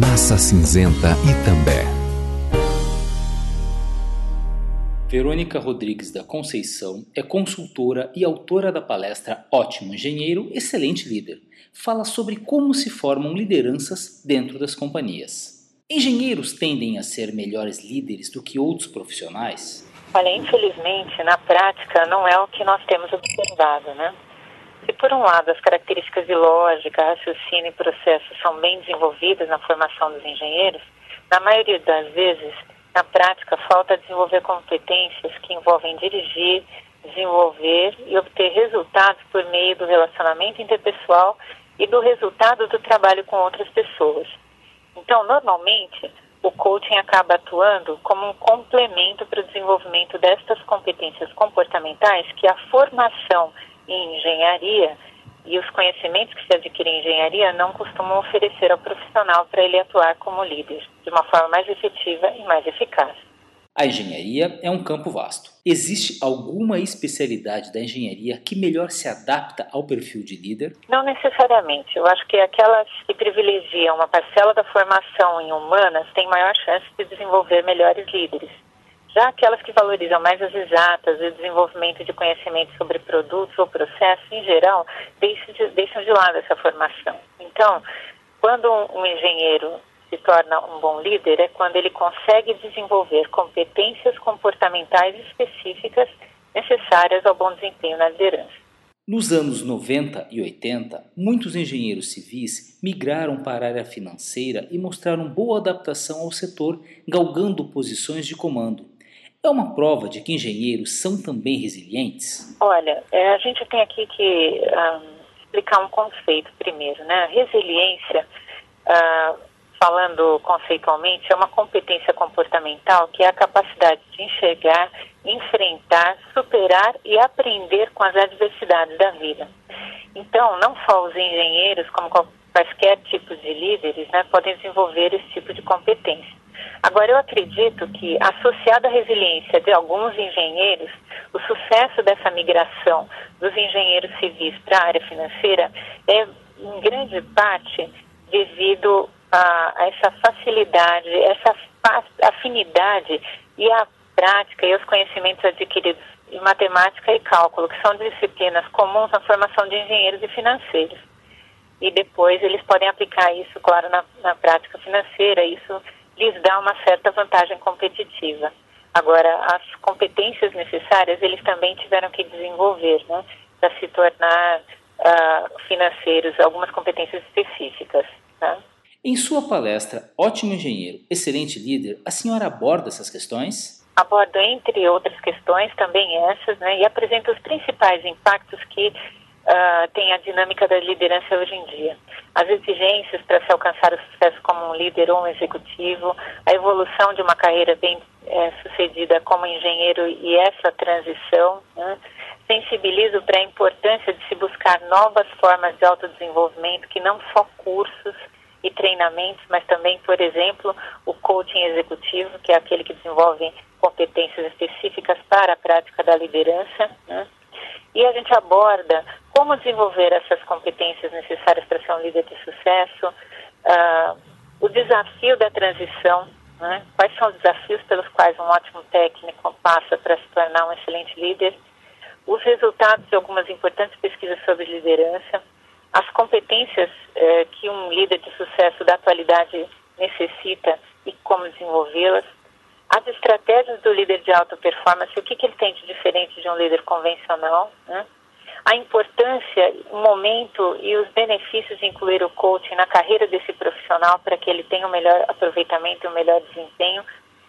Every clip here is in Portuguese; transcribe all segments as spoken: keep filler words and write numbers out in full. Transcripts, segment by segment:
Massa Cinzenta Itambé. Verônica Rodrigues da Conceição é consultora e autora da palestra Ótimo Engenheiro, Excelente Líder. Fala sobre como se formam lideranças dentro das companhias. Engenheiros tendem a ser melhores líderes do que outros profissionais? Olha, infelizmente, na prática, não é o que nós temos observado, né? Se por um lado as características de lógica, raciocínio e processo são bem desenvolvidas na formação dos engenheiros, na maioria das vezes, na prática, falta desenvolver competências que envolvem dirigir, desenvolver e obter resultados por meio do relacionamento interpessoal e do resultado do trabalho com outras pessoas. Então, normalmente, o coaching acaba atuando como um complemento para o desenvolvimento destas competências comportamentais que a formação em engenharia e os conhecimentos que se adquirem em engenharia não costumam oferecer ao profissional para ele atuar como líder, de uma forma mais efetiva e mais eficaz. A engenharia é um campo vasto. Existe alguma especialidade da engenharia que melhor se adapta ao perfil de líder? Não necessariamente. Eu acho que aquelas que privilegiam uma parcela da formação em humanas têm maior chance de desenvolver melhores líderes. Já aquelas que valorizam mais as exatas e o desenvolvimento de conhecimentos sobre produtos ou processos, em geral, deixam de, deixam de lado essa formação. Então, quando um, um engenheiro se torna um bom líder, é quando ele consegue desenvolver competências comportamentais específicas necessárias ao bom desempenho na liderança. Nos anos noventa e oitenta, muitos engenheiros civis migraram para a área financeira e mostraram boa adaptação ao setor, galgando posições de comando. É uma prova de que engenheiros são também resilientes? Olha, é, a gente tem aqui que um, explicar um conceito primeiro, né? Resiliência, uh, falando conceitualmente, é uma competência comportamental que é a capacidade de enxergar, enfrentar, superar e aprender com as adversidades da vida. Então, não só os engenheiros, como quaisquer tipos de líderes, né, podem desenvolver esse tipo de competência. Agora, eu acredito que, associado à resiliência de alguns engenheiros, o sucesso dessa migração dos engenheiros civis para a área financeira é, em grande parte, devido a, a essa facilidade, essa afinidade e a prática e os conhecimentos adquiridos em matemática e cálculo, que são disciplinas comuns na formação de engenheiros e financeiros. E depois eles podem aplicar isso, claro, na, na prática financeira. Isso lhes dá uma certa vantagem competitiva. Agora, as competências necessárias eles também tiveram que desenvolver, né, para se tornar uh, financeiros, algumas competências específicas. Tá? Em sua palestra Ótimo Engenheiro, Excelente Líder, a senhora aborda essas questões? Abordo, entre outras questões, também essas, né, e apresento os principais impactos que uh, tem a dinâmica da liderança hoje em dia. As exigências para se alcançar o sucesso como um líder ou um executivo, a evolução de uma carreira bem é, sucedida como engenheiro e essa transição, né, sensibilizo para a importância de se buscar novas formas de autodesenvolvimento, que não só cursos e treinamentos, mas também, por exemplo, o coaching executivo, que é aquele que desenvolve competências específicas para a prática da liderança, né? E a gente aborda como desenvolver essas competências necessárias para ser um líder de sucesso, uh, o desafio da transição, né? Quais são os desafios pelos quais um ótimo técnico passa para se tornar um excelente líder, os resultados de algumas importantes pesquisas sobre liderança, as competências eh, que um líder de sucesso da atualidade necessita e como desenvolvê-las, as estratégias do líder de alta performance, o que, que ele tem de diferente de um líder convencional, né? A importância, o momento e os benefícios de incluir o coaching na carreira desse profissional para que ele tenha o melhor aproveitamento e o melhor desempenho.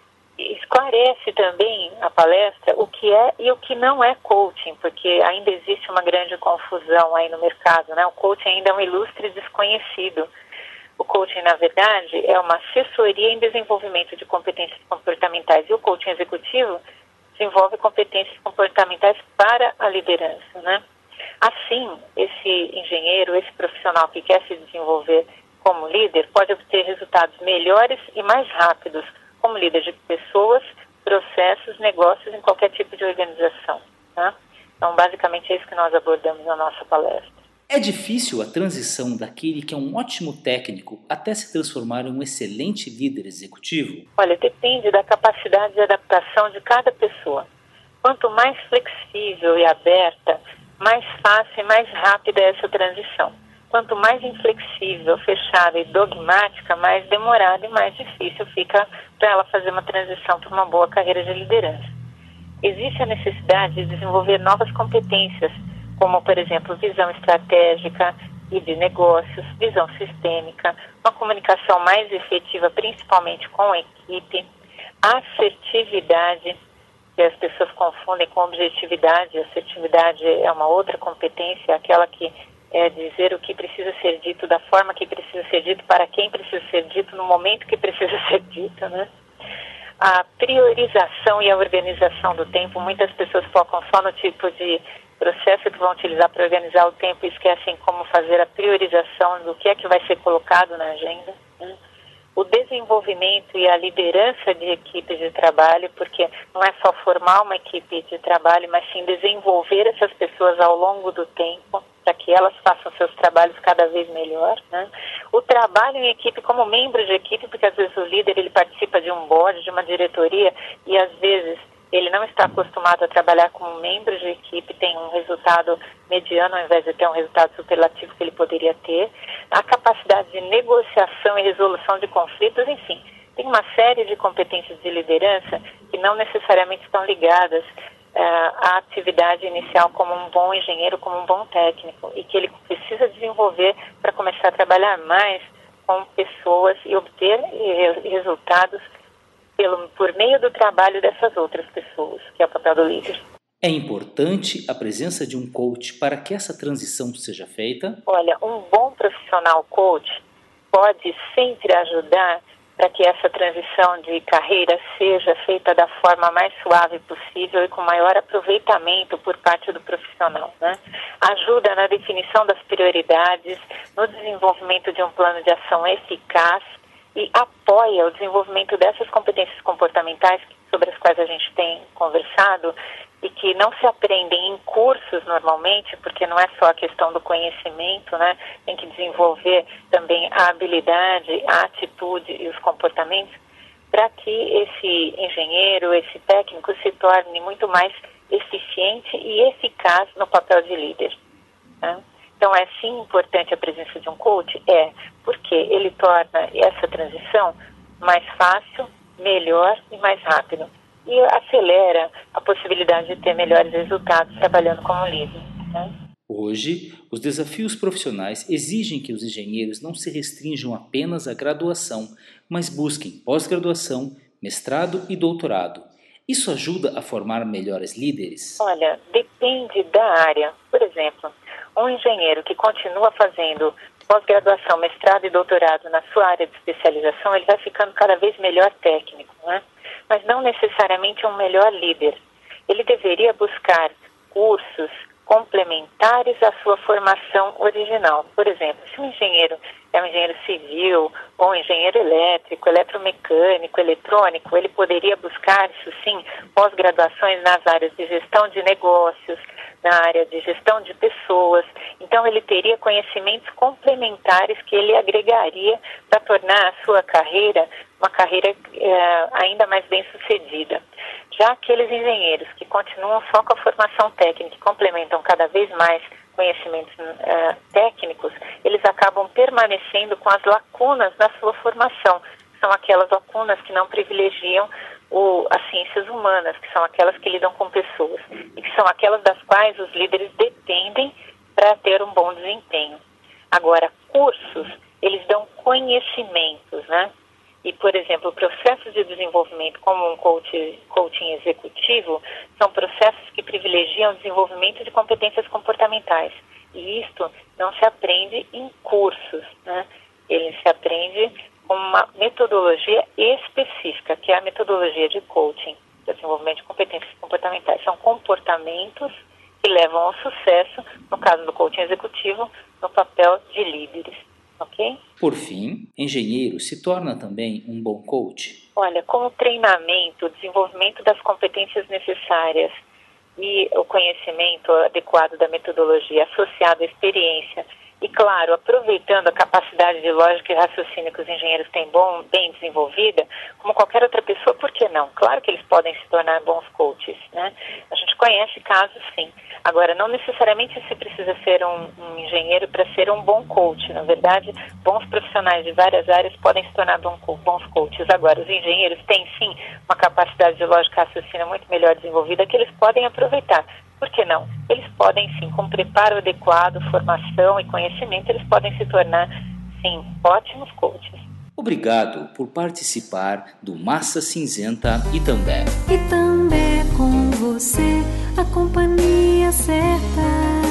Esclarece também a palestra o que é e o que não é coaching, porque ainda existe uma grande confusão aí no mercado, né? O coaching ainda é um ilustre desconhecido. O coaching, na verdade, é uma assessoria em desenvolvimento de competências comportamentais, e o coaching executivo desenvolve competências comportamentais para a liderança, né? Assim, esse engenheiro, esse profissional que quer se desenvolver como líder, pode obter resultados melhores e mais rápidos como líder de pessoas, processos, negócios em qualquer tipo de organização. Tá? Então, basicamente, é isso que nós abordamos na nossa palestra. É difícil a transição daquele que é um ótimo técnico até se transformar em um excelente líder executivo? Olha, depende da capacidade de adaptação de cada pessoa. Quanto mais flexível e aberta, mais fácil e mais rápida é essa transição. Quanto mais inflexível, fechada e dogmática, mais demorada e mais difícil fica para ela fazer uma transição para uma boa carreira de liderança. Existe a necessidade de desenvolver novas competências, como, por exemplo, visão estratégica e de negócios, visão sistêmica, uma comunicação mais efetiva, principalmente com a equipe, assertividade, que as pessoas confundem com objetividade. Assertividade é uma outra competência, aquela que é dizer o que precisa ser dito, da forma que precisa ser dito, para quem precisa ser dito, no momento que precisa ser dito, né? A priorização e a organização do tempo, muitas pessoas focam só no tipo de processo que vão utilizar para organizar o tempo e esquecem como fazer a priorização do que é que vai ser colocado na agenda, né? O desenvolvimento e a liderança de equipes de trabalho, porque não é só formar uma equipe de trabalho, mas sim desenvolver essas pessoas ao longo do tempo, para que elas façam seus trabalhos cada vez melhor, né? O trabalho em equipe como membro de equipe, porque às vezes o líder ele participa de um board, de uma diretoria, e às vezes ele não está acostumado a trabalhar como membro de equipe, tem um resultado mediano ao invés de ter um resultado superlativo que ele poderia ter. A capacidade de negociação e resolução de conflitos, enfim, tem uma série de competências de liderança que não necessariamente estão ligadas uh, à atividade inicial como um bom engenheiro, como um bom técnico, e que ele precisa desenvolver para começar a trabalhar mais com pessoas e obter resultados Pelo, por meio do trabalho dessas outras pessoas, que é o papel do líder. É importante a presença de um coach para que essa transição seja feita? Olha, um bom profissional coach pode sempre ajudar para que essa transição de carreira seja feita da forma mais suave possível e com maior aproveitamento por parte do profissional, né? Ajuda na definição das prioridades, no desenvolvimento de um plano de ação eficaz, e apoia o desenvolvimento dessas competências comportamentais sobre as quais a gente tem conversado e que não se aprendem em cursos normalmente, porque não é só a questão do conhecimento, né? Tem que desenvolver também a habilidade, a atitude e os comportamentos para que esse engenheiro, esse técnico se torne muito mais eficiente e eficaz no papel de líder, né? Então, é sim importante a presença de um coach? É, porque ele torna essa transição mais fácil, melhor e mais rápido. E acelera a possibilidade de ter melhores resultados trabalhando como líder, né? Hoje, os desafios profissionais exigem que os engenheiros não se restringam apenas à graduação, mas busquem pós-graduação, mestrado e doutorado. Isso ajuda a formar melhores líderes? Olha, depende da área. Por exemplo, um engenheiro que continua fazendo pós-graduação, mestrado e doutorado na sua área de especialização, ele vai ficando cada vez melhor técnico, né? Mas não necessariamente um melhor líder. Ele deveria buscar cursos complementares à sua formação original. Por exemplo, se um engenheiro é um engenheiro civil, ou um engenheiro elétrico, eletromecânico, eletrônico, ele poderia buscar, isso sim, pós-graduações nas áreas de gestão de negócios, na área de gestão de pessoas. Então, ele teria conhecimentos complementares que ele agregaria para tornar a sua carreira uma carreira eh, ainda mais bem-sucedida. Já aqueles engenheiros que continuam só com a formação técnica e complementam cada vez mais conhecimentos uh, técnicos, eles acabam permanecendo com as lacunas na sua formação. São aquelas lacunas que não privilegiam o, as ciências humanas, que são aquelas que lidam com pessoas, e que são aquelas das quais os líderes dependem para ter um bom desempenho. Agora, cursos, eles dão conhecimentos, né? E, por exemplo, processos de desenvolvimento como um coach, coaching executivo são processos que privilegiam o desenvolvimento de competências comportamentais. E isto não se aprende em cursos, né? Ele se aprende com uma metodologia específica, que é a metodologia de coaching, de desenvolvimento de competências comportamentais. São comportamentos que levam ao sucesso, no caso do coaching executivo, no papel de líderes. Okay? Por fim, engenheiro se torna também um bom coach? Olha, com o treinamento, o desenvolvimento das competências necessárias e o conhecimento adequado da metodologia associado à experiência e, claro, aproveitando a capacidade de lógica e raciocínio que os engenheiros têm bom, bem desenvolvida, como qualquer outra pessoa, por que não? Claro que eles podem se tornar bons coaches, né? A gente conhece casos, sim. Agora, não necessariamente se precisa ser um, um engenheiro para ser um bom coach. Na verdade, bons profissionais de várias áreas podem se tornar bom, bons coaches. Agora, os engenheiros têm, sim, uma capacidade de lógica e raciocínio muito melhor desenvolvida que eles podem aproveitar. Por que não? Eles podem, sim, com preparo adequado, formação e conhecimento, eles podem se tornar, sim, ótimos coaches. Obrigado por participar do Massa Cinzenta Itambé. Itambé com você, a companhia certa.